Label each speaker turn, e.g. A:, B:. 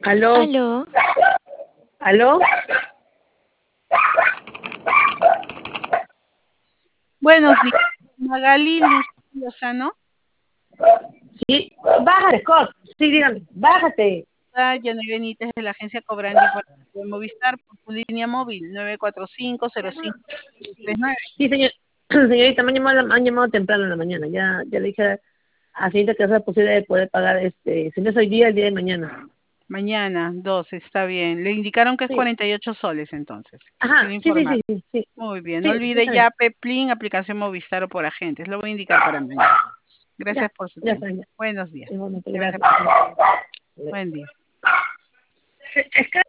A: Aló,
B: Aló,
A: aló.
C: Buenos días, Magali Lucía, ¿no?
A: Sí, bájate, Scott. Sí, dígame, bájate.
C: Janet Benítez de la agencia Cobrandi por de Movistar por tu línea móvil 945-0539.
A: Sí, señorita, me han llamado temprano en la mañana. Ya le dije a señorita que sea posible de poder pagar, si no es hoy día, el día de mañana.
C: Mañana, 12, está bien. Le indicaron que es
A: Sí.
C: 48 soles entonces.
A: Ajá,
C: Quiero
A: sí, sí,
C: informar.
A: sí, sí, sí.
C: Muy bien, no
A: Sí,
C: olvide
A: está bien.
C: ya Peplin, aplicación Movistar o por agentes. Lo voy a indicar para mañana. Gracias
A: Ya,
C: por su
A: ya
C: tiempo.
A: está, ya.
C: Buenos días.
A: Igualmente,
C: Gracias
A: gracias.
C: por su tiempo. Buen día.
A: Es que